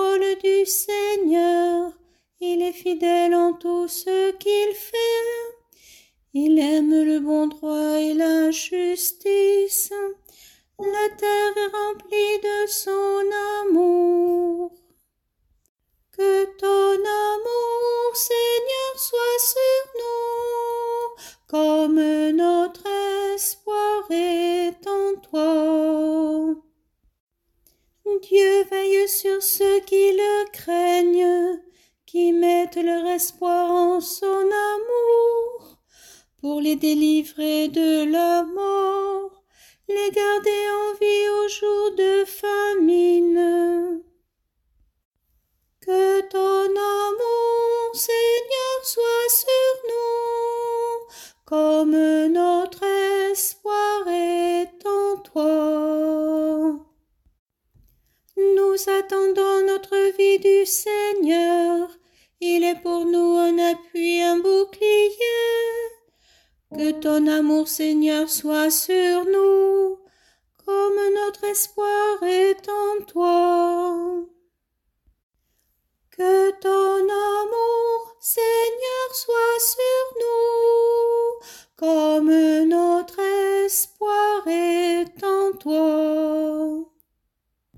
parole du Seigneur. Il est fidèle en tout ce qu'il fait. Il aime le bon droit et la justice. La terre est remplie de son amour. Que ton amour, Seigneur, soit sur nous, comme notre espoir est en toi. Dieu veille sur ceux qui le craignent, qui mettent leur espoir en son amour, pour les délivrer de la mort, les garder en vie au jour de famine. Que ton amour, Seigneur, soit sur nous, comme notre espoir est en toi. Nous attendons notre vie du Seigneur, il est pour nous un appui, un bouclier. Que ton amour, Seigneur, soit sur nous, comme notre espoir est en toi. Que ton